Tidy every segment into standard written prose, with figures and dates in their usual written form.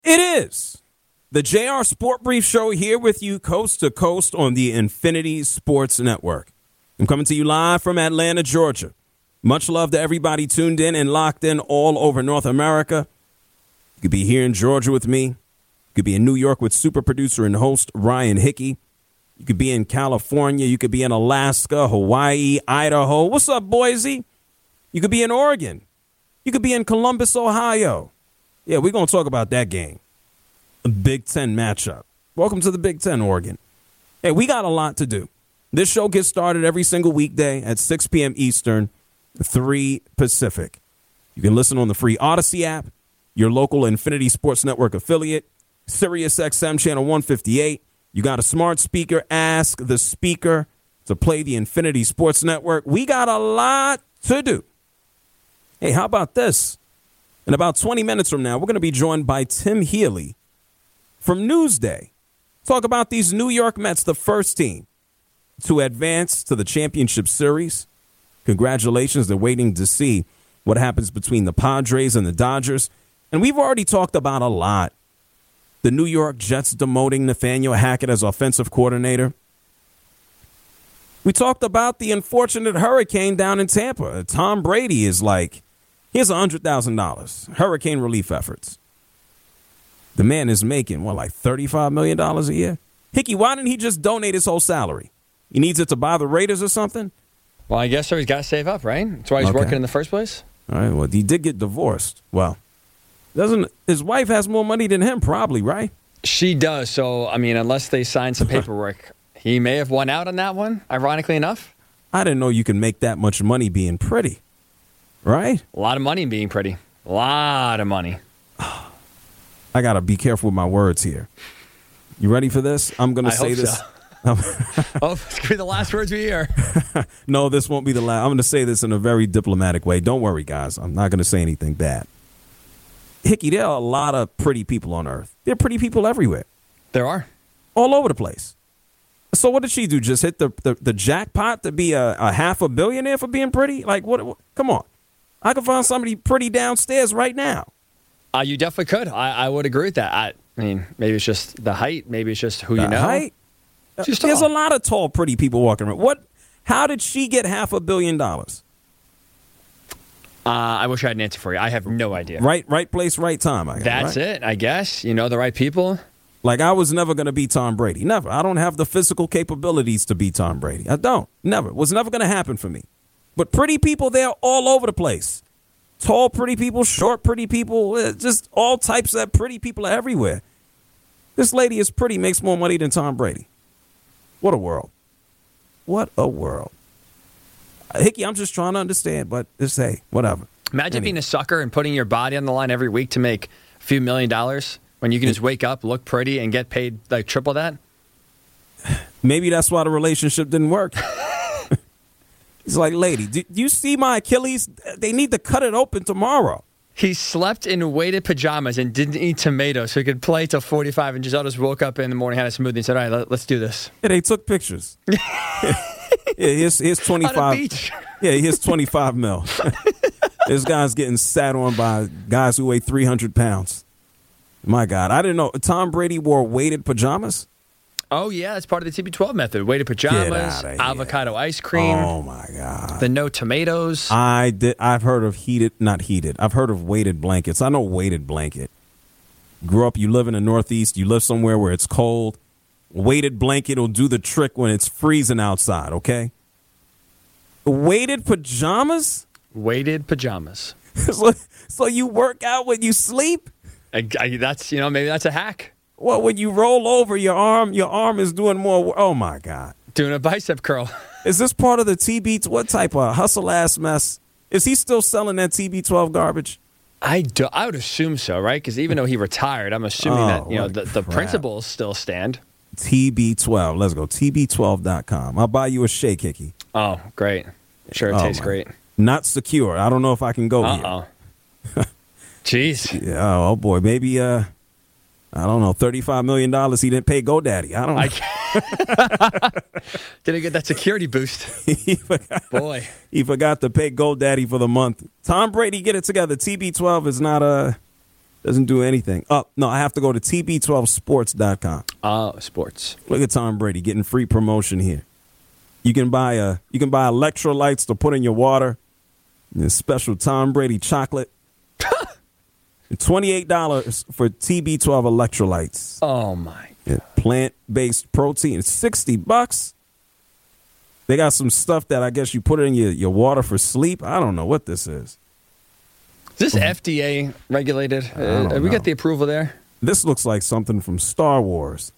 It is the JR Sport Brief Show here with you coast to coast on the Infinity Sports Network. I'm coming to you live from Atlanta, Georgia. Much love to everybody tuned in and locked in all over North America. You could be here in Georgia with me. You could be in New York with super producer and host Ryan Hickey. You could be in California. You could be in Alaska, Hawaii, Idaho. What's up, Boise? You could be in Oregon. You could be in Columbus, Ohio. Yeah, we're going to talk about that game. A Big Ten matchup. Welcome to the Big Ten, Oregon. Hey, we got a lot to do. This show gets started every single weekday at 6 p.m. Eastern, 3 Pacific. You can listen on the free Odyssey app, your local Infinity Sports Network affiliate, Sirius XM Channel 158. You got a smart speaker. Ask the speaker to play the Infinity Sports Network. We got a lot to do. Hey, how about this? In about 20 minutes from now, we're going to be joined by Tim Healy from Newsday. Talk about these New York Mets, the first team to advance to the championship series. Congratulations. They're waiting to see what happens between the Padres and the Dodgers. And we've already talked about a lot. The New York Jets demoting Nathaniel Hackett as offensive coordinator. We talked about the unfortunate hurricane down in Tampa. Tom Brady is like, here's $100,000. Hurricane relief efforts. The man is making, like $35 million a year? Hickey, why didn't he just donate his whole salary? He needs it to buy the Raiders or something? Well, I guess so. He's got to save up, right? That's why he's working in the first place. All right, well, he did get divorced. Well, his wife has more money than him, probably, right? She does. So, I mean, unless they sign some paperwork, he may have won out on that one, ironically enough. I didn't know you can make that much money being pretty, right? A lot of money being pretty. A lot of money. I got to be careful with my words here. You ready for this? I'm going to say this. So. It's going to be the last words we hear. No, this won't be the last. I'm going to say this in a very diplomatic way. Don't worry, guys. I'm not going to say anything bad. Hickey, there are a lot of pretty people on Earth. There are pretty people everywhere. There are. All over the place. So what did she do? Just hit the jackpot to be a $500 million for being pretty? Like, what? Come on. I could find somebody pretty downstairs right now. You definitely could. I would agree with that. I mean, maybe it's just the height. Maybe it's just who you know. Height? There's a lot of tall, pretty people walking around. How did she get $500 million? I wish I had an answer for you. I have no idea. Right place, right time. That's it, I guess. You know the right people. Like, I was never going to be Tom Brady. Never. I don't have the physical capabilities to be Tom Brady. I don't. Never. It was never going to happen for me. But pretty people, they're all over the place. Tall, pretty people, short, pretty people, just all types of pretty people are everywhere. This lady is pretty, makes more money than Tom Brady. What a world. What a world. Hickey, I'm just trying to understand, but just say, whatever. Imagine being a sucker and putting your body on the line every week to make a few $1 million when you can just wake up, look pretty, and get paid like triple that. Maybe that's why the relationship didn't work. He's like, lady, do you see my Achilles? They need to cut it open tomorrow. He slept in weighted pajamas and didn't eat tomatoes so he could play till 45, and Giselle just woke up in the morning, had a smoothie, and said, all right, let's do this. Yeah, they took pictures. Here's 25. On a beach. Yeah, here's 25 mil. This guy's getting sat on by guys who weigh 300 pounds. My God, I didn't know. Tom Brady wore weighted pajamas? Oh, yeah, that's part of the TB12 method. Weighted pajamas, avocado ice cream. Oh, my God. The no tomatoes. I've heard of I've heard of weighted blankets. I know weighted blanket. Grew up, you live in the Northeast, you live somewhere where it's cold. Weighted blanket will do the trick when it's freezing outside, okay? Weighted pajamas? Weighted pajamas. So you work out when you sleep? That's, maybe that's a hack. Well, when you roll over, your arm is doing more. Oh, my God. Doing a bicep curl. Is this part of the TB? What type of hustle-ass mess? Is he still selling that TB12 garbage? I would assume so, right? Because even though he retired, I'm assuming that the principles still stand. TB12. Let's go. TB12.com. I'll buy you a shake, Hickey. Oh, great. Sure, it tastes great. Not secure. I don't know if I can go here. Jeez. Yeah, oh, boy. Maybe, I don't know, $35 million he didn't pay GoDaddy. I don't know. Didn't get that security boost. He forgot to pay GoDaddy for the month. Tom Brady, get it together. TB12 is not Doesn't do anything. Oh, no, I have to go to tb12sports.com. Oh, sports. Look at Tom Brady getting free promotion here. You can buy electrolytes to put in your water. This special Tom Brady chocolate. $28 for TB12 electrolytes. Oh my! Yeah, plant-based protein. It's $60. They got some stuff that I guess you put it in your water for sleep. I don't know what this is. Is this FDA regulated? Have we got the approval there? This looks like something from Star Wars.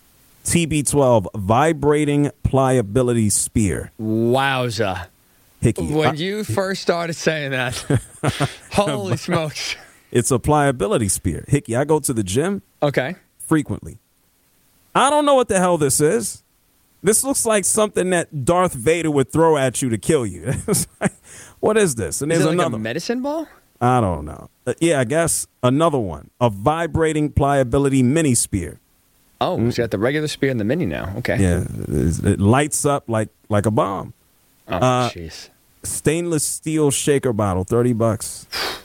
TB12 vibrating pliability spear. Wowza! Hickey. When you first started saying that, holy smokes! It's a pliability spear. Hickey, I go to the gym frequently. I don't know what the hell this is. This looks like something that Darth Vader would throw at you to kill you. What is this? And there's is it like another a medicine ball? I don't know. Yeah, I guess another one. A vibrating pliability mini spear. Oh, so you got the regular spear and the mini now. Okay. Yeah, it lights up like a bomb. Oh, jeez. Stainless steel shaker bottle, $30.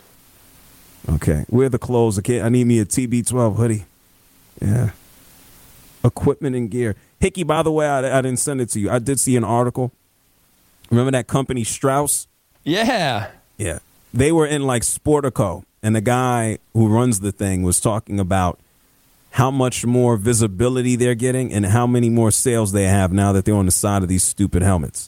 Okay, where are the clothes? I need me a TB12 hoodie. Yeah. Equipment and gear. Hickey, by the way, I didn't send it to you. I did see an article. Remember that company, Strauss? Yeah. Yeah. They were in like Sportico, and the guy who runs the thing was talking about how much more visibility they're getting and how many more sales they have now that they're on the side of these stupid helmets.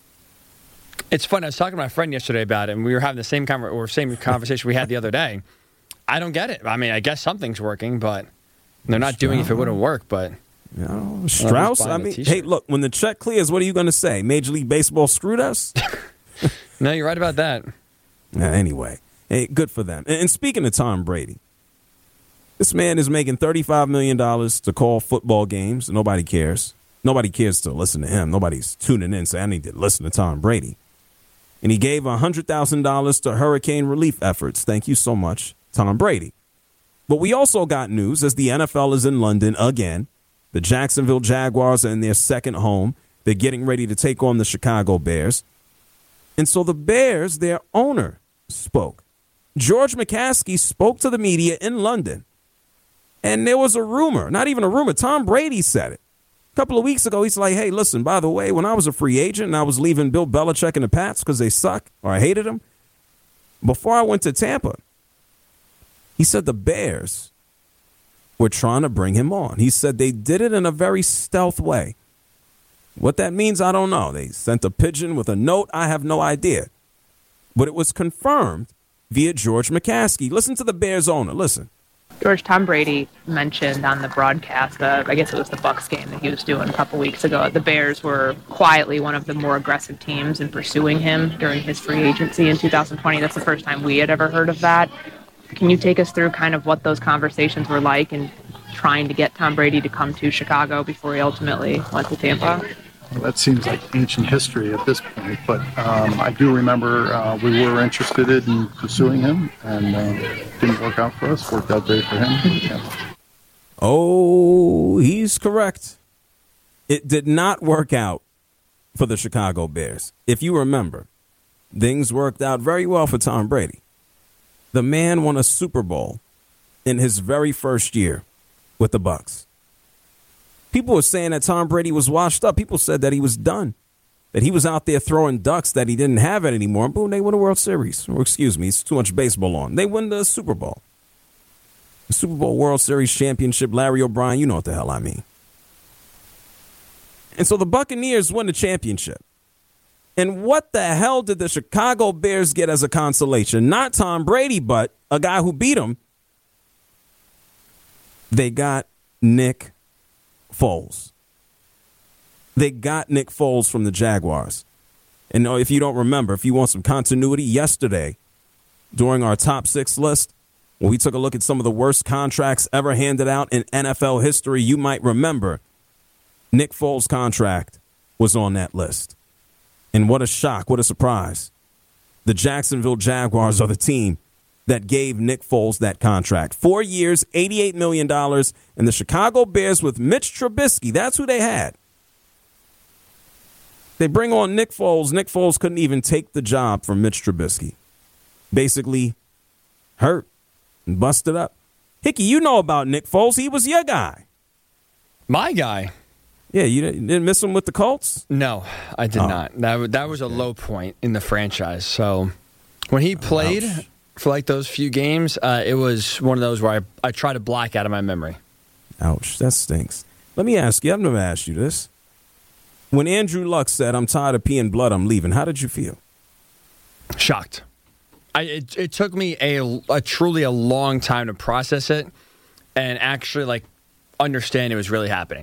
It's fun. I was talking to my friend yesterday about it, and we were having the same conversation we had the other day. I don't get it. I mean, I guess something's working, but they're not doing it if it wouldn't work. But Strauss, I mean, hey, look, when the check clears, what are you going to say? Major League Baseball screwed us? No, you're right about that. Anyway, hey, good for them. And speaking of Tom Brady, this man is making $35 million to call football games. Nobody cares. Nobody cares to listen to him. Nobody's tuning in, saying, I need to listen to Tom Brady. And he gave $100,000 to hurricane relief efforts. Thank you so much, Tom Brady. But we also got news as the NFL is in London again. The Jacksonville Jaguars are in their second home. They're getting ready to take on the Chicago Bears. And so the Bears, their owner, spoke. George McCaskey spoke to the media in London. And there was a rumor, not even a rumor, Tom Brady said it. A couple of weeks ago, he's like, hey, listen, by the way, when I was a free agent and I was leaving Bill Belichick and the Pats because they suck or I hated them, before I went to Tampa, he said the Bears were trying to bring him on. He said they did it in a very stealth way. What that means, I don't know. They sent a pigeon with a note. I have no idea. But it was confirmed via George McCaskey. Listen to the Bears owner. Listen. George, Tom Brady mentioned on the broadcast, I guess it was the Bucs game that he was doing a couple weeks ago, the Bears were quietly one of the more aggressive teams in pursuing him during his free agency in 2020. That's the first time we had ever heard of that. Can you take us through kind of what those conversations were like and trying to get Tom Brady to come to Chicago before he ultimately went to Tampa? Well, that seems like ancient history at this point, but I do remember we were interested in pursuing him, and didn't work out for us. Worked out great for him. Yeah. Oh, he's correct. It did not work out for the Chicago Bears. If you remember, things worked out very well for Tom Brady. The man won a Super Bowl in his very first year with the Bucs. People were saying that Tom Brady was washed up. People said that he was done, that he was out there throwing ducks, that he didn't have it anymore. And boom, they win a World Series. Or excuse me, it's too much baseball on. They win the Super Bowl. The Super Bowl World Series championship, Larry O'Brien, you know what the hell I mean. And so the Buccaneers won the championship. And what the hell did the Chicago Bears get as a consolation? Not Tom Brady, but a guy who beat him. They got Nick Foles. They got Nick Foles from the Jaguars. And if you don't remember, if you want some continuity, yesterday, during our top 6 list, when we took a look at some of the worst contracts ever handed out in NFL history, you might remember Nick Foles' contract was on that list. And what a shock, what a surprise. The Jacksonville Jaguars are the team that gave Nick Foles that contract. 4 years, $88 million, and the Chicago Bears with Mitch Trubisky, that's who they had. They bring on Nick Foles. Nick Foles couldn't even take the job from Mitch Trubisky. Basically hurt. and busted up. Hickey, you know about Nick Foles. He was your guy. My guy. Yeah, you didn't miss him with the Colts? No, I did not. That was a low point in the franchise. So when he played for like those few games, it was one of those where I try to black out of my memory. Ouch, that stinks. Let me ask you, I've never asked you this. When Andrew Luck said, "I'm tired of peeing blood, I'm leaving," how did you feel? Shocked. It took me a truly a long time to process it and actually like understand it was really happening.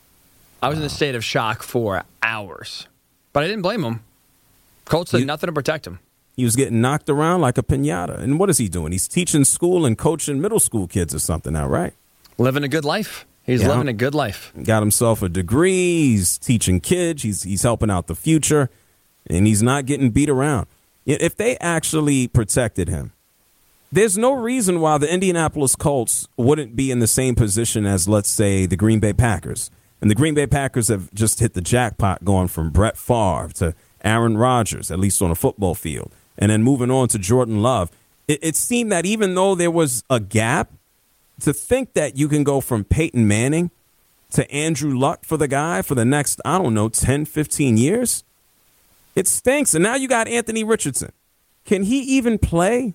I was in a state of shock for hours, but I didn't blame him. Colts did nothing to protect him. He was getting knocked around like a piñata. And what is he doing? He's teaching school and coaching middle school kids or something now, right? Living a good life. He's living a good life. Got himself a degree. He's teaching kids. He's helping out the future, and he's not getting beat around. If they actually protected him, there's no reason why the Indianapolis Colts wouldn't be in the same position as, let's say, the Green Bay Packers. And the Green Bay Packers have just hit the jackpot going from Brett Favre to Aaron Rodgers, at least on a football field, and then moving on to Jordan Love. It seemed that even though there was a gap, to think that you can go from Peyton Manning to Andrew Luck for the guy for the next, 10, 15 years, it stinks. And now you got Anthony Richardson. Can he even play?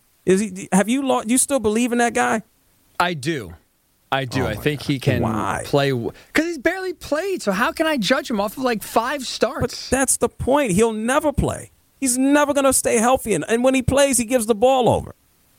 You still believe in that guy? I do. I think he can Why? play because he's barely played. So how can I judge him off of like 5 starts? But that's the point. He'll never play. He's never going to stay healthy. And when he plays, he gives the ball over.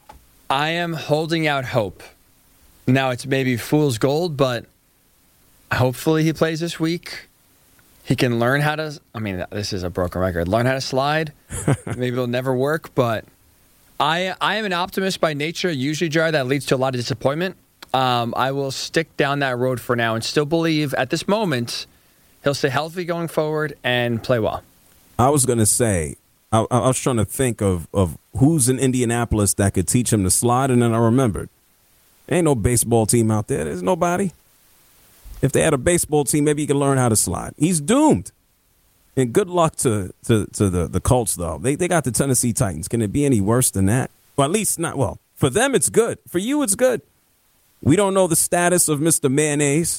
I am holding out hope. Now it's maybe fool's gold, but hopefully he plays this week. He can learn how to. I mean, this is a broken record. Learn how to slide. Maybe it'll never work, but I am an optimist by nature. Usually, Jared, that leads to a lot of disappointment. I will stick down that road for now and still believe at this moment he'll stay healthy going forward and play well. I was going to say, I was trying to think of who's in Indianapolis that could teach him to slide, and then I remembered. Ain't no baseball team out there. There's nobody. If they had a baseball team, maybe he could learn how to slide. He's doomed. And good luck to the Colts, though. They got the Tennessee Titans. Can it be any worse than that? Well, at least not. Well, for them, it's good. For you, it's good. We don't know the status of Mr. Mayonnaise,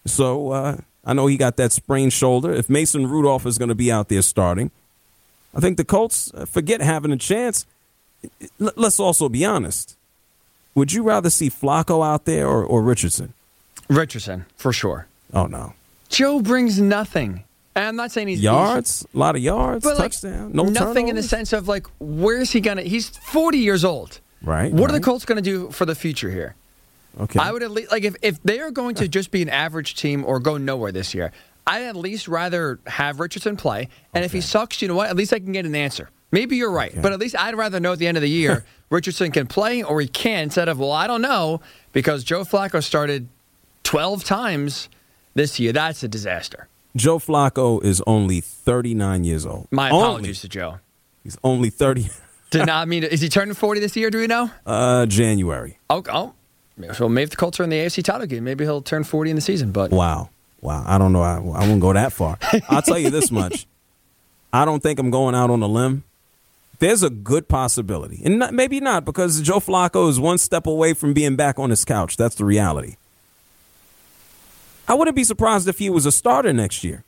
so I know he got that sprained shoulder. If Mason Rudolph is going to be out there starting, I think the Colts forget having a chance. Let's also be honest. Would you rather see Flacco out there or Richardson? Richardson, for sure. Oh, no. Joe brings nothing. And I'm not saying he's... Yards? A lot of yards? But touchdown? No Nothing turnovers? In the sense of, like, where's he going to... He's 40 years old. Right. What are the Colts going to do for the future here? Okay. I would at least... Like, if they are going to just be an average team or go nowhere this year, I'd at least rather have Richardson play. And if he sucks, you know what? At least I can get an answer. Maybe you're right. Okay. But at least I'd rather know at the end of the year Richardson can play or he can instead of, well, I don't know, because Joe Flacco started 12 times this year. That's a disaster. Joe Flacco is only 39 years old. My apologies to Joe. He's only 30. Did not mean. Is he turning 40 this year? Do we know? January. Oh. So maybe if the Colts are in the AFC title game, maybe he'll turn 40 in the season. But wow. I don't know. I won't go that far. I'll tell you this much. I don't think I'm going out on a limb. There's a good possibility, and maybe not, because Joe Flacco is one step away from being back on his couch. That's the reality. I wouldn't be surprised if he was a starter next year.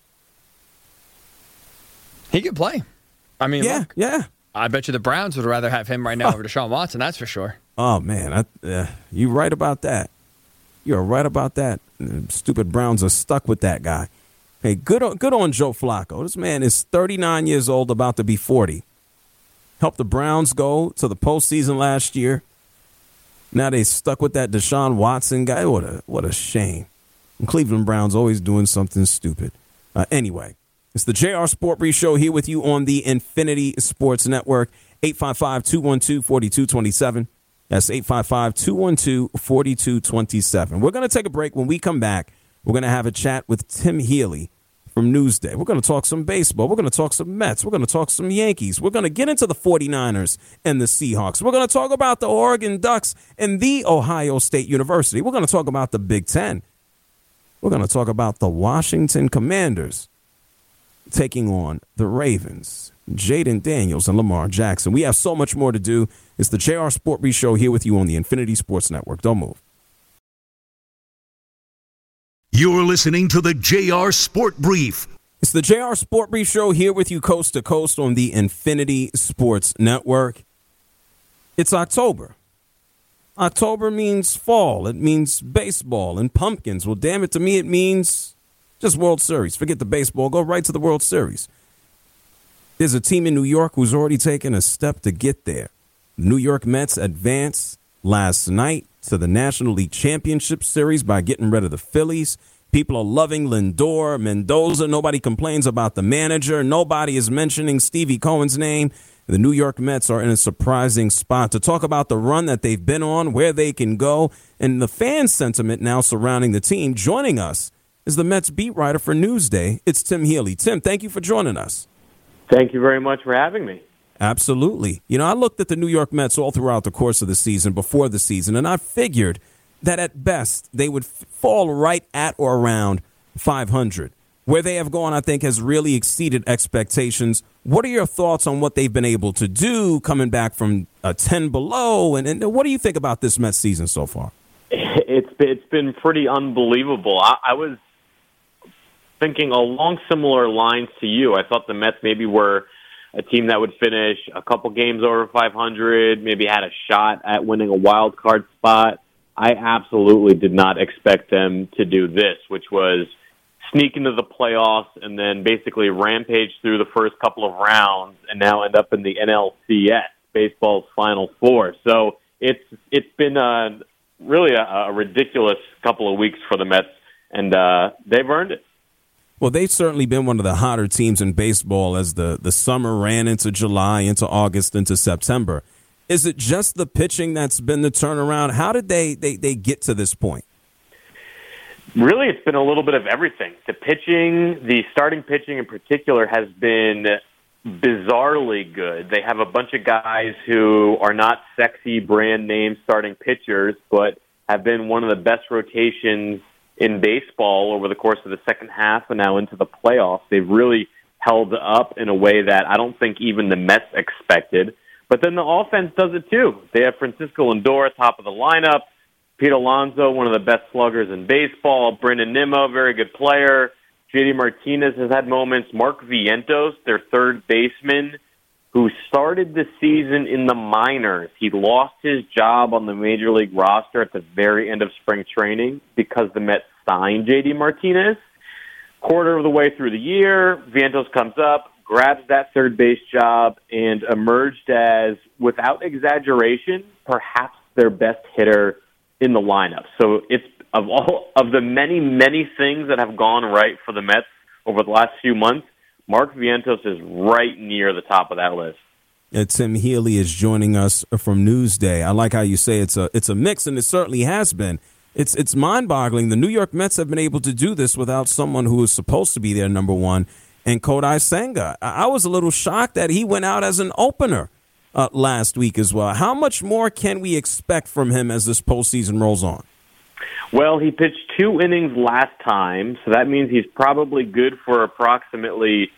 He could play. I mean, yeah. I bet you the Browns would rather have him right now over Deshaun Watson. That's for sure. Oh man, you're right about that. You're right about that. Stupid Browns are stuck with that guy. Hey, good on Joe Flacco. This man is 39 years old, about to be 40. Helped the Browns go to the postseason last year. Now they stuck with that Deshaun Watson guy. What a shame. And Cleveland Browns always doing something stupid. Anyway, it's the JR Sport Brief Show here with you on the Infinity Sports Network. 855-212-4227. That's 855-212-4227. We're going to take a break. When we come back, we're going to have a chat with Tim Healy from Newsday. We're going to talk some baseball. We're going to talk some Mets. We're going to talk some Yankees. We're going to get into the 49ers and the Seahawks. We're going to talk about the Oregon Ducks and the Ohio State University. We're going to talk about the Big Ten. We're going to talk about the Washington Commanders. taking on the Ravens. Jaden Daniels and Lamar Jackson. We have so much more to do. It's the JR Sport Brief Show here with you on the Infinity Sports Network. Don't move. You're listening to the JR Sport Brief. It's the JR Sport Brief Show here with you coast to coast on the Infinity Sports Network. It's October. October means fall. It means baseball and pumpkins. Well, damn it, to me it means just World Series. Forget the baseball. Go right to the World Series. There's a team in New York who's already taken a step to get there. The New York Mets advanced last night to the National League Championship Series by getting rid of the Phillies. People are loving Lindor, Mendoza. Nobody complains about the manager. Nobody is mentioning Stevie Cohen's name. The New York Mets are in a surprising spot to talk about the run that they've been on, where they can go, and the fan sentiment now surrounding the team. Joining us is the Mets beat writer for Newsday. It's Tim Healy. Tim, thank you for joining us. Thank you very much for having me. Absolutely. You know, I looked at the New York Mets all throughout the course of the season, before the season, and I figured that at best they would fall right at or around 500. Where they have gone, I think, has really exceeded expectations. What are your thoughts on what they've been able to do coming back from a 10 below? And what do you think about this Mets season so far? It's been pretty unbelievable. I was thinking along similar lines to you. I thought the Mets maybe were a team that would finish a couple games over 500, maybe had a shot at winning a wild card spot. I absolutely did not expect them to do this, which was sneak into the playoffs and then basically rampage through the first couple of rounds and now end up in the NLCS, baseball's Final Four. So it's been really a ridiculous couple of weeks for the Mets, and they've earned it. Well, they've certainly been one of the hotter teams in baseball as the summer ran into July, into August, into September. Is it just the pitching that's been the turnaround? How did they get to this point? Really, it's been a little bit of everything. The pitching, the starting pitching in particular, has been bizarrely good. They have a bunch of guys who are not sexy brand name starting pitchers, but have been one of the best rotations in baseball over the course of the second half and now into the playoffs. They've really held up in a way that I don't think even the Mets expected. But then the offense does it too. They have Francisco Lindor, top of the lineup, Pete Alonso, one of the best sluggers in baseball, Brandon Nimmo, very good player, JD Martinez has had moments, Mark Vientos, their third baseman, who started the season in the minors. He lost his job on the Major League roster at the very end of spring training because the Mets signed J.D. Martinez. Quarter of the way through the year, Vientos comes up, grabs that third base job, and emerged as, without exaggeration, perhaps their best hitter in the lineup. So it's of all of the many, many things that have gone right for the Mets over the last few months, Mark Vientos is right near the top of that list. Tim Healy is joining us from Newsday. I like how you say it's a mix, and it certainly has been. It's mind-boggling. The New York Mets have been able to do this without someone who is supposed to be their number one, and Kodai Senga. I was a little shocked that he went out as an opener last week as well. How much more can we expect from him as this postseason rolls on? Well, he pitched 2 innings last time, so that means he's probably good for approximately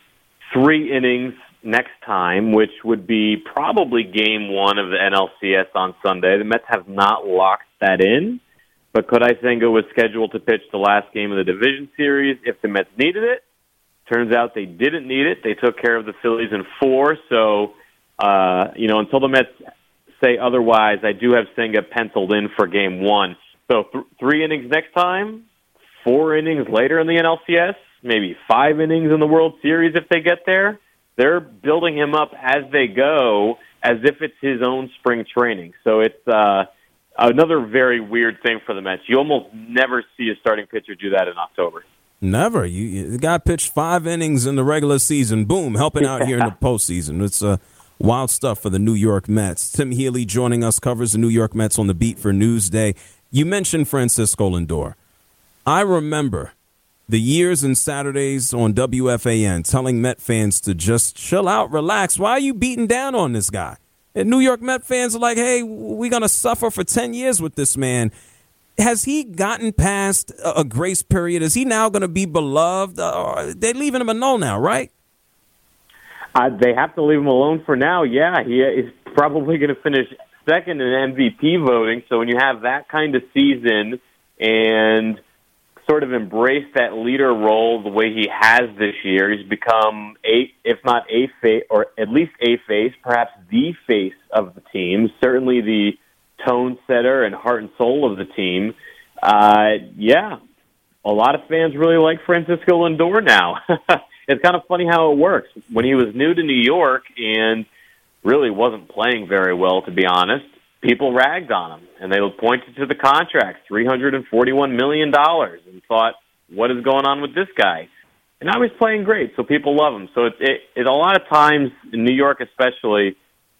3 innings next time, which would be probably game 1 of the NLCS on Sunday. The Mets have not locked that in, but Kodai Senga was scheduled to pitch the last game of the division series if the Mets needed it. Turns out they didn't need it. They took care of the Phillies in 4, so until the Mets say otherwise, I do have Senga penciled in for game 1. So 3 innings next time, 4 innings later in the NLCS, maybe 5 innings in the World Series if they get there. They're building him up as they go as if it's his own spring training. So it's another very weird thing for the Mets. You almost never see a starting pitcher do that in October. Never. The guy pitched 5 innings in the regular season. Boom, helping out here in the postseason. It's wild stuff for the New York Mets. Tim Healy joining us, covers the New York Mets on the beat for Newsday. You mentioned Francisco Lindor. I remember the years and Saturdays on WFAN telling Met fans to just chill out, relax. Why are you beating down on this guy? And New York Met fans are like, hey, we're going to suffer for 10 years with this man. Has he gotten past a grace period? Is he now going to be beloved? They're leaving him alone now, right? They have to leave him alone for now. Yeah, he is probably going to finish second in MVP voting. So when you have that kind of season and sort of embrace that leader role the way he has this year, he's become if not a face, or at least a face, perhaps the face of the team, certainly the tone setter and heart and soul of the team. Yeah, a lot of fans really like Francisco Lindor now. It's kind of funny how it works. When he was new to New York and really wasn't playing very well, to be honest, people ragged on him, and they pointed to the contract, $341 million, and thought, what is going on with this guy? And now he's playing great, so people love him. So it a lot of times, in New York especially,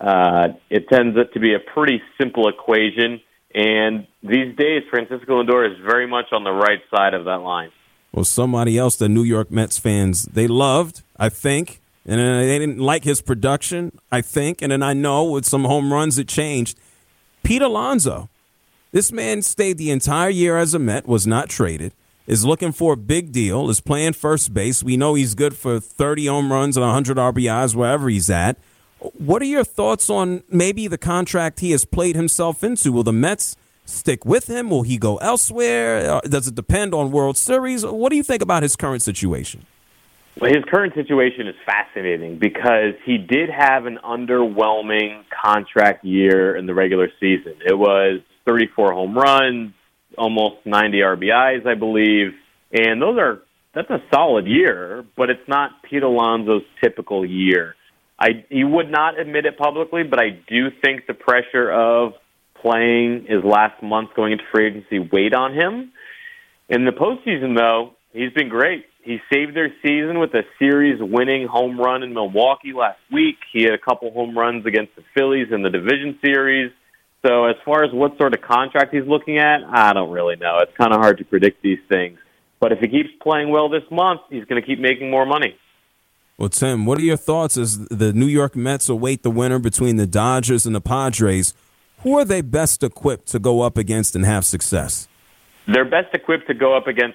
it tends to be a pretty simple equation, and these days, Francisco Lindor is very much on the right side of that line. Well, somebody else the New York Mets fans, they loved, I think, and they didn't like his production, I think, and then I know with some home runs it changed. Pete Alonso, this man stayed the entire year as a Met, was not traded, is looking for a big deal, is playing first base. We know he's good for 30 home runs and 100 RBIs wherever he's at. What are your thoughts on maybe the contract he has played himself into? Will the Mets stick with him? Will he go elsewhere? Does it depend on World Series? What do you think about his current situation? Well, his current situation is fascinating because he did have an underwhelming contract year in the regular season. It was 34 home runs, almost 90 RBIs, I believe. And that's a solid year, but it's not Pete Alonso's typical year. He would not admit it publicly, but I do think the pressure of playing his last month going into free agency weighed on him. In the postseason, though, he's been great. He saved their season with a series-winning home run in Milwaukee last week. He had a couple home runs against the Phillies in the division series. So as far as what sort of contract he's looking at, I don't really know. It's kind of hard to predict these things. But if he keeps playing well this month, he's going to keep making more money. Well, Tim, what are your thoughts as the New York Mets await the winner between the Dodgers and the Padres? Who are they best equipped to go up against and have success? They're best equipped to go up against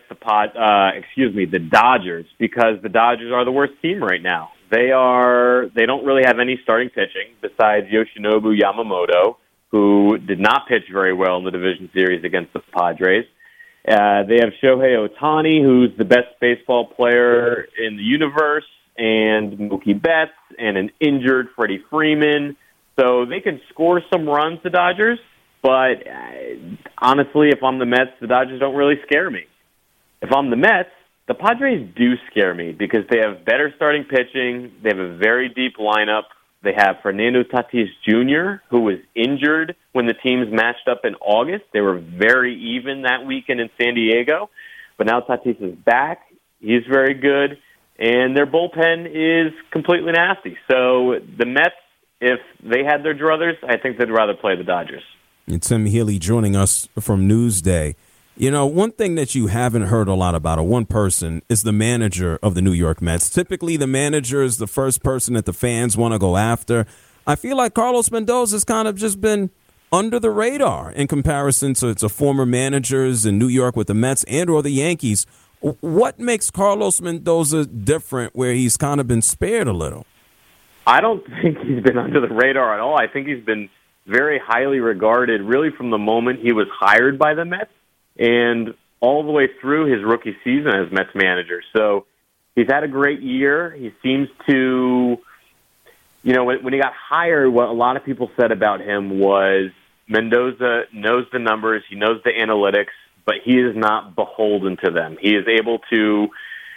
the Dodgers, because the Dodgers are the worst team right now. They don't really have any starting pitching besides Yoshinobu Yamamoto, who did not pitch very well in the division series against the Padres. They have Shohei Ohtani, who's the best baseball player in the universe, and Mookie Betts, and an injured Freddie Freeman. So they can score some runs, the Dodgers. But honestly, if I'm the Mets, the Dodgers don't really scare me. If I'm the Mets, the Padres do scare me because they have better starting pitching. They have a very deep lineup. They have Fernando Tatis Jr., who was injured when the teams matched up in August. They were very even that weekend in San Diego. But now Tatis is back. He's very good. And their bullpen is completely nasty. So the Mets, if they had their druthers, I think they'd rather play the Dodgers. And Tim Healy joining us from Newsday. You know, one thing that you haven't heard a lot about, or one person, is the manager of the New York Mets. Typically, the manager is the first person that the fans want to go after. I feel like Carlos Mendoza has kind of just been under the radar in comparison to former managers in New York with the Mets and or the Yankees. What makes Carlos Mendoza different where he's kind of been spared a little? I don't think he's been under the radar at all. I think he's been very highly regarded really from the moment he was hired by the Mets and all the way through his rookie season as Mets manager. So he's had a great year. He seems to, when he got hired, what a lot of people said about him was Mendoza knows the numbers, he knows the analytics, but he is not beholden to them. He is able to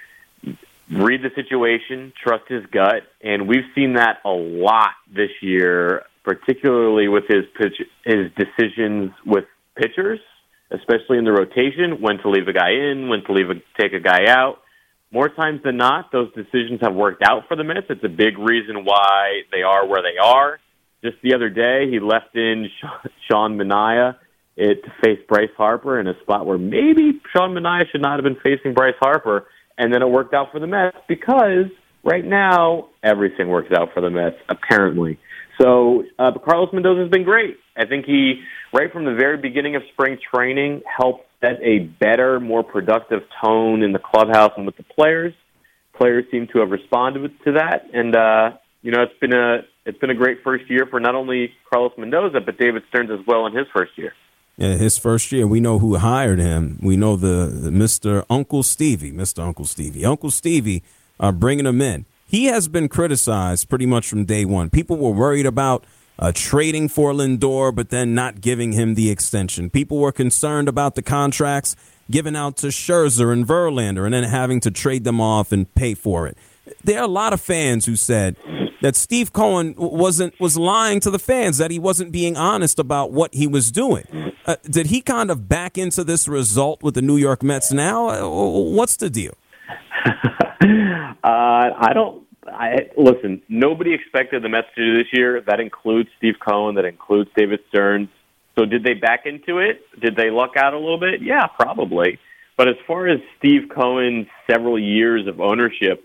read the situation, trust his gut, and we've seen that a lot this year, particularly with his decisions with pitchers, especially in the rotation, when to leave a guy in, when to take a guy out. More times than not, those decisions have worked out for the Mets. It's a big reason why they are where they are. Just the other day, he left in Sean Manaea to face Bryce Harper in a spot where maybe Sean Manaea should not have been facing Bryce Harper, and then it worked out for the Mets because right now everything works out for the Mets, apparently. So Carlos Mendoza has been great. I think he, right from the very beginning of spring training, helped set a better, more productive tone in the clubhouse and with the players. Players seem to have responded to that, and it's been a great first year for not only Carlos Mendoza but David Stearns as well in his first year. Yeah, his first year. We know who hired him. We know the Mr. Uncle Stevie, Uncle Stevie, bringing him in. He has been criticized pretty much from day one. People were worried about trading for Lindor, but then not giving him the extension. People were concerned about the contracts given out to Scherzer and Verlander and then having to trade them off and pay for it. There are a lot of fans who said that Steve Cohen was lying to the fans, that he wasn't being honest about what he was doing. Did he kind of back into this result with the New York Mets now? What's the deal? Listen, nobody expected the Mets to do this year. That includes Steve Cohen. That includes David Stearns. So did they back into it? Did they luck out a little bit? Yeah, probably. But as far as Steve Cohen's several years of ownership,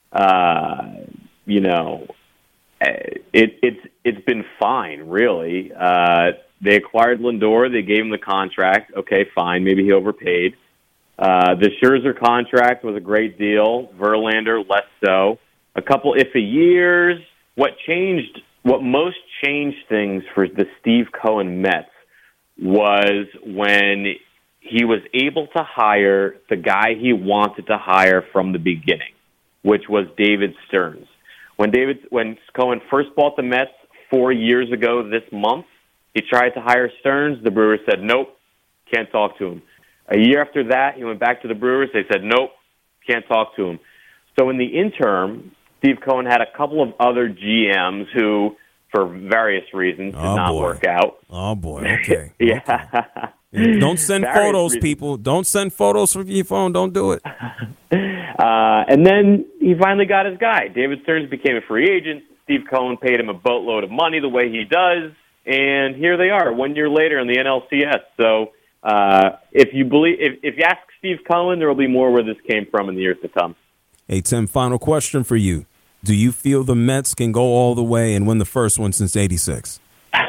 it's been fine, really. They acquired Lindor. They gave him the contract. Okay, fine. Maybe he overpaid. The Scherzer contract was a great deal. Verlander, less so. A couple iffy years. What most changed things for the Steve Cohen Mets was when he was able to hire the guy he wanted to hire from the beginning, which was David Stearns. When Cohen first bought the Mets 4 years ago this month, he tried to hire Stearns. The Brewers said, nope, can't talk to him. A year after that, he went back to the Brewers. They said, nope, can't talk to him. So in the interim, Steve Cohen had a couple of other GMs who, for various reasons, did not work out. Oh, boy. Okay. Yeah. Okay. Don't send photos, reasons. People. Don't send photos from your phone. Don't do it. And then he finally got his guy. David Stearns became a free agent. Steve Cohen paid him a boatload of money the way he does. And here they are 1 year later in the NLCS. So if you ask Steve Cohen, there will be more where this came from in the years to come. Hey, Tim, final question for you. Do you feel the Mets can go all the way and win the first one since '86?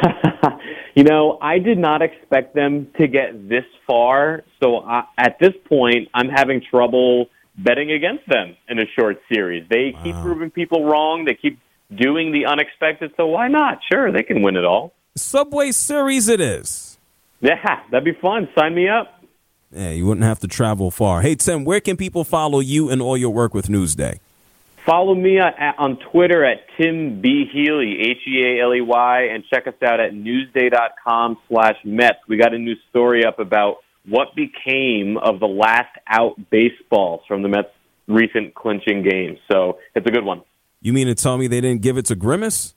I did not expect them to get this far. So at this point, I'm having trouble betting against them in a short series. They keep proving people wrong. They keep doing the unexpected. So why not? Sure, they can win it all. Subway Series it is. Yeah, that'd be fun. Sign me up. Yeah, you wouldn't have to travel far. Hey, Tim, where can people follow you and all your work with Newsday? Follow me on Twitter at Tim B. Healy, Healy, and check us out at newsday.com/Mets. We got a new story up about what became of the last out baseballs from the Mets' recent clinching games. So it's a good one. You mean to tell me they didn't give it to Grimace?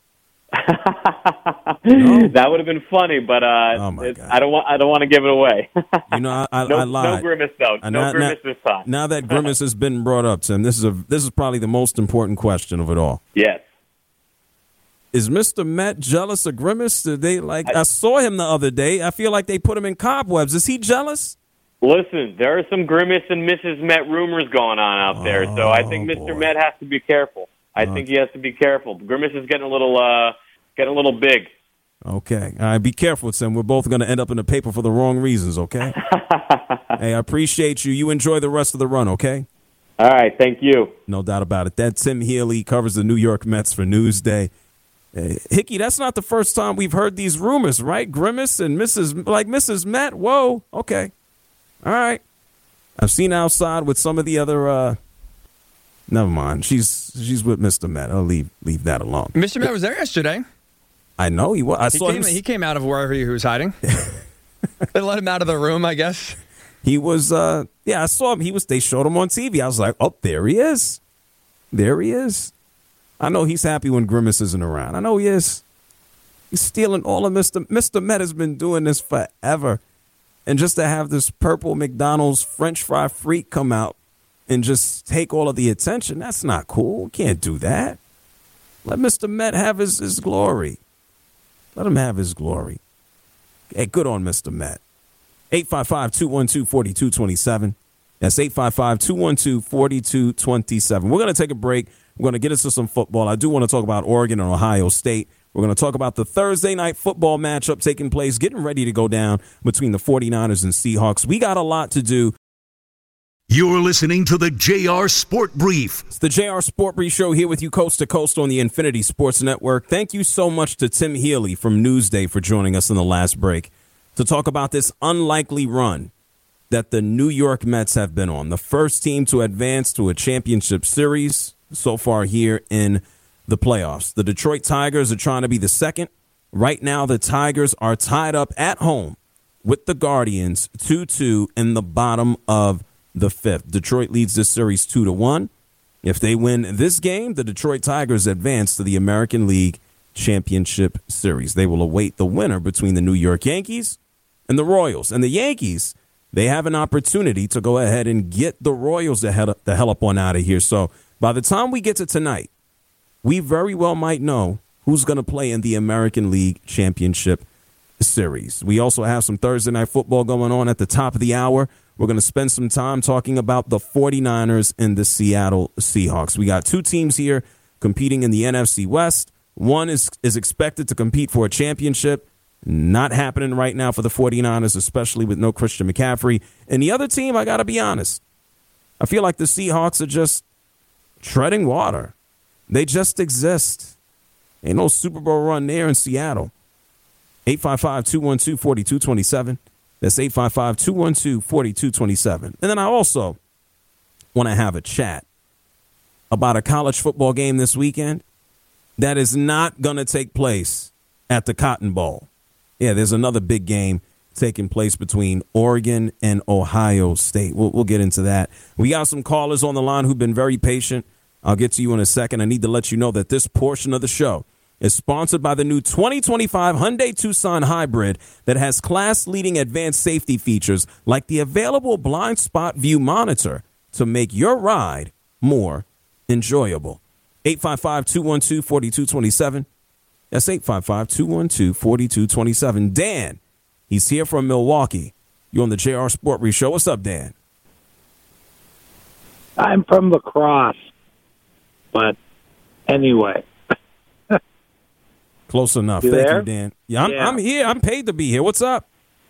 No? That would have been funny, but I don't want to give it away. I lied. No Grimace though. Grimace this time. Now that Grimace has been brought up, Tim, this is probably the most important question of it all. Yes. Is Mr. Met jealous of Grimace? I saw him the other day. I feel like they put him in cobwebs. Is he jealous? Listen, there are some Grimace and Mrs. Met rumors going on out there, so I think Mr. Met has to be careful. I think he has to be careful. Grimace is getting a little big. Okay. All right, be careful, Tim. We're both going to end up in the paper for the wrong reasons, okay? Hey, I appreciate you. You enjoy the rest of the run, okay? All right, thank you. No doubt about it. That's Tim Healy, covers the New York Mets for Newsday. Hickey, that's not the first time we've heard these rumors, right? Grimace and Mrs. Met? Whoa, okay. All right. I've seen outside with some of the other... Never mind. She's with Mr. Met. I'll leave that alone. Mr. Met was there yesterday. I know he was. I saw him. He came out of wherever he was hiding. They let him out of the room, I guess. He was. I saw him. They showed him on TV. I was like, oh, there he is. There he is. I know he's happy when Grimace isn't around. I know he is. He's stealing all of Mr. Met has been doing this forever, and just to have this purple McDonald's French fry freak come out and just take all of the attention, that's not cool. Can't do that. Let Mr. Met have his glory. Let him have his glory. Hey, good on Mr. Met. 855-212-4227. That's 855-212-4227. We're going to take a break. We're going to get into some football. I do want to talk about Oregon and Ohio State. We're going to talk about the Thursday night football matchup taking place, getting ready to go down between the 49ers and Seahawks. We got a lot to do. You're listening to the JR Sport Brief. It's the JR Sport Brief Show here with you coast to coast on the Infinity Sports Network. Thank you so much to Tim Healy from Newsday for joining us in the last break to talk about this unlikely run that the New York Mets have been on. The first team to advance to a championship series so far here in the playoffs. The Detroit Tigers are trying to be the second. Right now, the Tigers are tied up at home with the Guardians 2-2 in the bottom of the fifth. Detroit leads this series 2-1. If they win this game, the Detroit Tigers advance to the American League Championship Series. They will await the winner between the New York Yankees and the Royals. And the Yankees, they have an opportunity to go ahead and get the Royals the hell up on out of here. So by the time we get to tonight, we very well might know who's going to play in the American League Championship Series. We also have some Thursday night football going on at the top of the hour. We're going to spend some time talking about the 49ers and the Seattle Seahawks. We got two teams here competing in the NFC West. One is expected to compete for a championship. Not happening right now for the 49ers, especially with no Christian McCaffrey. And the other team, I got to be honest, I feel like the Seahawks are just treading water. They just exist. Ain't no Super Bowl run there in Seattle. 855-212-4227. That's 855-212-4227. And then I also want to have a chat about a college football game this weekend that is not going to take place at the Cotton Bowl. Yeah, there's another big game taking place between Oregon and Ohio State. We'll get into that. We got some callers on the line who've been very patient. I'll get to you in a second. I need to let you know that this portion of the show is sponsored by the new 2025 Hyundai Tucson Hybrid that has class-leading advanced safety features like the available blind spot view monitor to make your ride more enjoyable. 855-212-4227. That's 855-212-4227. Dan, he's here from Milwaukee. You're on the JR Sport Brief Show. What's up, Dan? I'm from La Crosse, but anyway. Close enough. You Thank there? you, Dan. Yeah, I'm here. I'm paid to be here. What's up?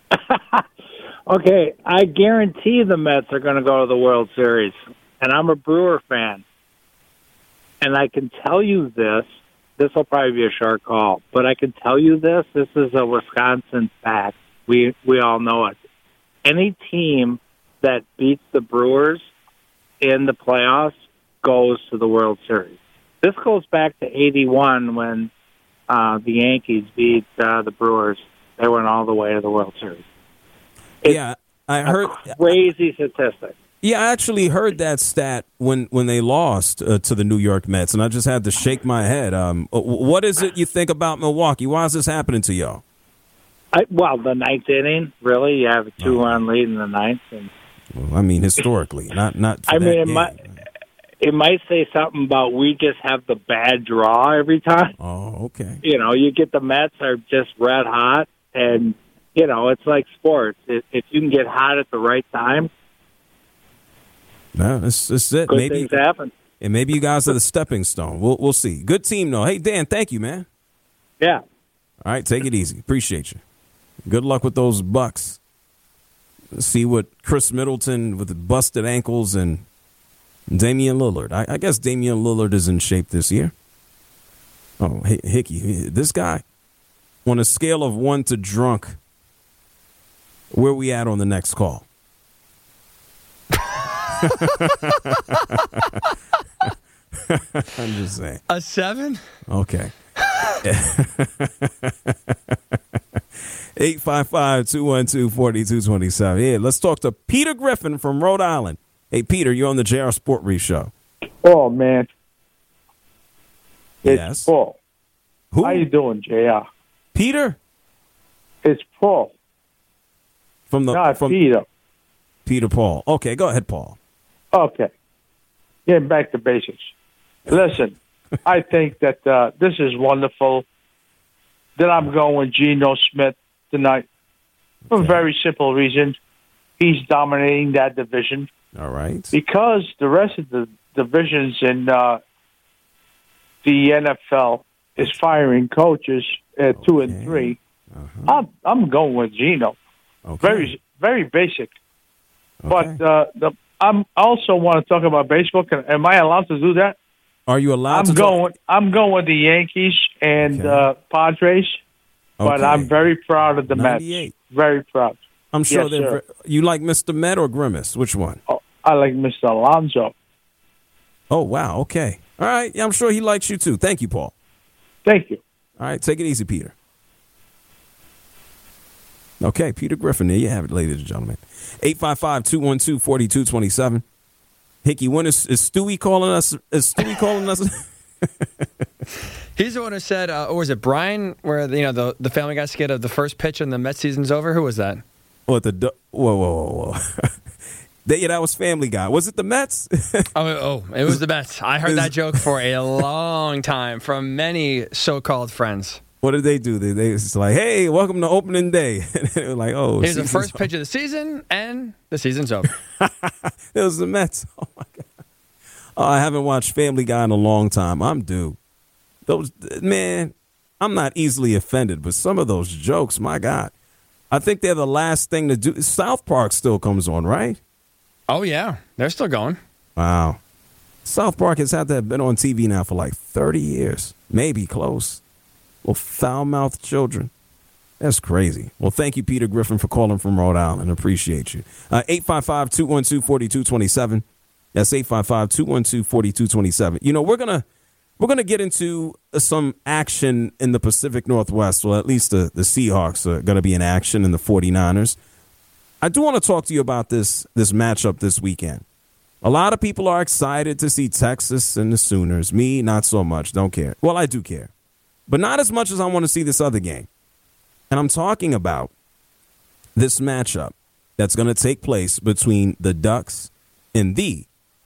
Okay, I guarantee the Mets are going to go to the World Series, and I'm a Brewer fan. And I can tell you this will probably be a short call, but I can tell you this is a Wisconsin fact. We all know it. Any team that beats the Brewers in the playoffs goes to the World Series. This goes back to 81 when the Yankees beat the Brewers. They went all the way to the World Series. Yeah, I heard crazy statistic. Yeah, I actually heard that stat when they lost to the New York Mets, and I just had to shake my head. What is it you think about Milwaukee? Why is this happening to y'all? The ninth inning, really. You have a 2-run lead in the ninth. And, well, I mean, historically, not. For it might say something about we just have the bad draw every time. Oh, okay. You get the Mets are just red hot, and it's like sports. If you can get hot at the right time. No, this is it. Good things happen. And maybe you guys are the stepping stone. We'll see. Good team, though. Hey, Dan, thank you, man. Yeah. All right, take it easy. Appreciate you. Good luck with those Bucks. See what Chris Middleton with the busted ankles and Damian Lillard. I guess Damian Lillard is in shape this year. Oh, Hickey, this guy, on a scale of 1 to drunk, where we at on the next call? I'm just saying. A 7? Okay. 855-212-4227. Yeah, let's talk to Peter Griffin from Rhode Island. Hey, Peter, you're on the JR Sport Brief Show. Oh, man. It's Yes. Paul. Who? How you doing, JR? Peter? It's Paul, not Peter. Peter Paul. Okay, go ahead, Paul. Okay. Getting back to basics. Listen, I think that this is wonderful that I'm going with Geno Smith tonight for a very simple reason. He's dominating that division. All right. Because the rest of the divisions in the NFL is firing coaches at 2 and 3. Uh-huh. I'm going with Geno. Okay. Very, very basic. Okay. But I'm also want to talk about baseball. Am I allowed to do that? Are you allowed to? I'm going with the Yankees and Padres, but I'm very proud of the 98. Mets. Very proud. I'm sure yes, you like Mr. Met or Grimace. Which one? Oh, I like Mr. Alonso. Oh wow. Okay. All right. Yeah, I'm sure he likes you too. Thank you, Paul. Thank you. All right. Take it easy, Peter. Okay, Peter Griffin. There you have it, ladies and gentlemen. 855-212-4227. Hickey, when is Stewie calling us? Is Stewie calling us? He's the one who said, or was it Brian, where the Family Guy skit of the first pitch and the Mets season's over? Who was that? What whoa. That was Family Guy. Was it the Mets? oh, it was the Mets. I heard that joke for a long time from many so-called friends. What did they do? They was like, hey, welcome to opening day. And they were like, oh. Here's the first pitch of the season, and the season's over. It was the Mets. Oh, my God. Oh, I haven't watched Family Guy in a long time. I'm due. Man, I'm not easily offended, but some of those jokes, my God. I think they're the last thing to do. South Park still comes on, right? Oh, yeah. They're still going. Wow. South Park has had to have been on TV now for like 30 years. Maybe close. Well, foul-mouthed children. That's crazy. Well, thank you, Peter Griffin, for calling from Rhode Island. Appreciate you. 855-212-4227. That's 855-212-4227. You know, we're gonna get into some action in the Pacific Northwest. Well, at least the Seahawks are going to be in action in the 49ers. I do want to talk to you about this matchup this weekend. A lot of people are excited to see Texas and the Sooners. Me, not so much. Don't care. Well, I do care. But not as much as I want to see this other game. And I'm talking about this matchup that's going to take place between the Ducks and the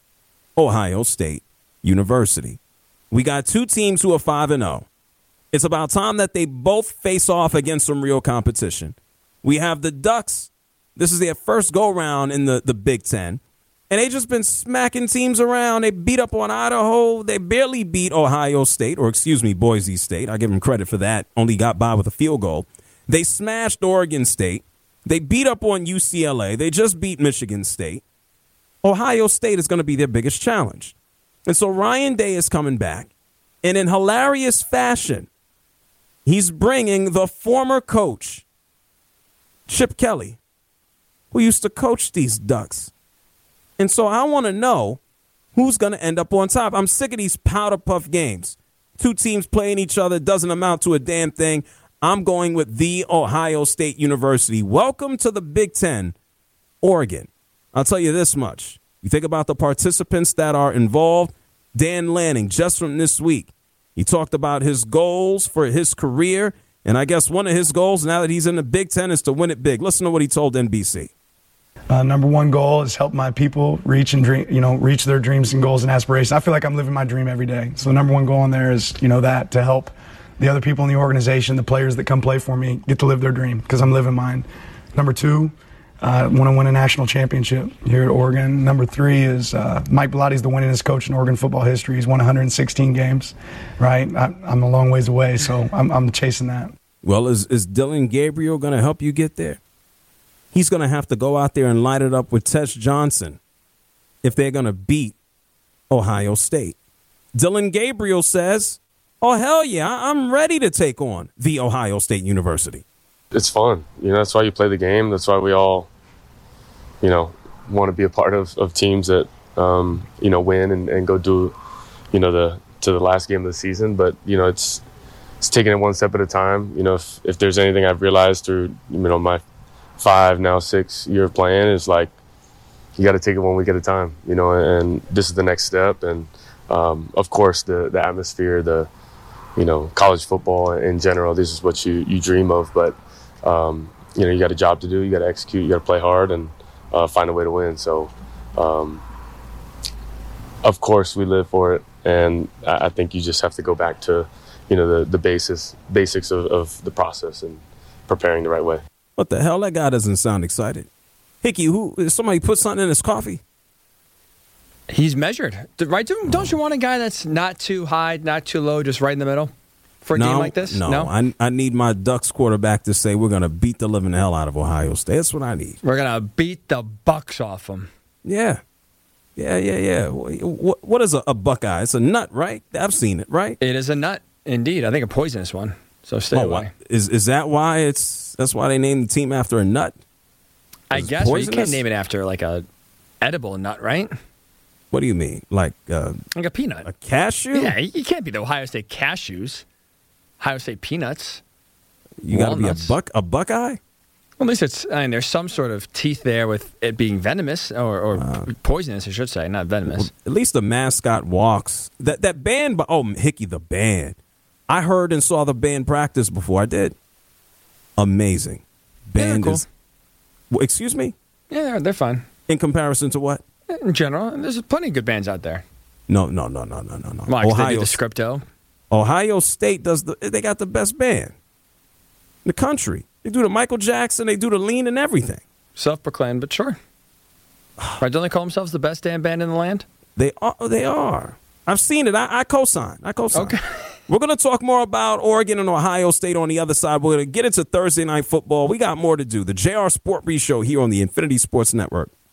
Ohio State University. We got two teams who are 5-0. It's about time that they both face off against some real competition. We have the Ducks. This is their first go-round in the Big Ten. And they just been smacking teams around. They beat up on Idaho. They barely beat Ohio State, Boise State. I give them credit for that. Only got by with a field goal. They smashed Oregon State. They beat up on UCLA. They just beat Michigan State. Ohio State is going to be their biggest challenge. And so Ryan Day is coming back. And in hilarious fashion, he's bringing the former coach, Chip Kelly, who used to coach these Ducks. And so I want to know who's going to end up on top. I'm sick of these powder puff games. Two teams playing each other doesn't amount to a damn thing. I'm going with the Ohio State University. Welcome to the Big Ten, Oregon. I'll tell you this much. You think about the participants that are involved. Dan Lanning, just from this week, he talked about his goals for his career. And I guess one of his goals now that he's in the Big Ten is to win it big. Listen to what he told NBC. Number one goal is help my people reach their dreams and goals and aspirations. I feel like I'm living my dream every day. So the number one goal in there is, that to help the other people in the organization, the players that come play for me, get to live their dream because I'm living mine. Number two, I want to win a national championship here at Oregon. Number three is Mike Belotti's the winningest coach in Oregon football history. He's won 116 games, right? I'm a long ways away, so I'm chasing that. Well, is Dylan Gabriel going to help you get there? He's going to have to go out there and light it up with Tess Johnson if they're going to beat Ohio State. Dylan Gabriel says, oh, hell yeah, I'm ready to take on the Ohio State University. It's fun. That's why you play the game. That's why we all, want to be a part of teams that, win and go do, to the last game of the season. But, it's taking it one step at a time. If there's anything I've realized through, my 5, now 6 year plan is like, you got to take it one week at a time, and this is the next step. And, of course, the atmosphere, the, college football in general, this is what you dream of. But, you got a job to do, you got to execute, you got to play hard and find a way to win. So, of course, we live for it. And I think you just have to go back to, the basics of the process and preparing the right way. What the hell? That guy doesn't sound excited. Hickey, somebody put something in his coffee? He's measured, right? Don't you want a guy that's not too high, not too low, just right in the middle for a game like this? No, I need my Ducks quarterback to say we're going to beat the living hell out of Ohio State. That's what I need. We're going to beat the Bucks off them. Yeah. Yeah. What is a Buckeye? It's a nut, right? I've seen it, right? It is a nut, indeed. I think a poisonous one. So stay away. Is that why that's why they named the team after a nut? I guess you can't name it after like a edible nut, right? What do you mean? Like a peanut? A cashew? Yeah, you can't be the Ohio State cashews. Ohio State peanuts. You got to be a Buckeye? Well, at least there's some sort of teeth there with it being venomous or poisonous, I should say, not venomous. Well, at least the mascot walks. That band, Hickey the band. I heard and saw the band practice before I did. Amazing. Band cool. is. Well, excuse me? Yeah, they're fine. In comparison to what? In general, there's plenty of good bands out there. No. Why? They do the Scripto. Ohio State they got the best band in the country. They do the Michael Jackson, they do the Lean and everything. Self-proclaimed, but sure. Right, don't they call themselves the best damn band in the land? They are. I've seen it. I co-sign. Okay. We're going to talk more about Oregon and Ohio State on the other side. We're going to get into Thursday Night Football. We got more to do. The JR Sport Brief Show here on the Infinity Sports Network.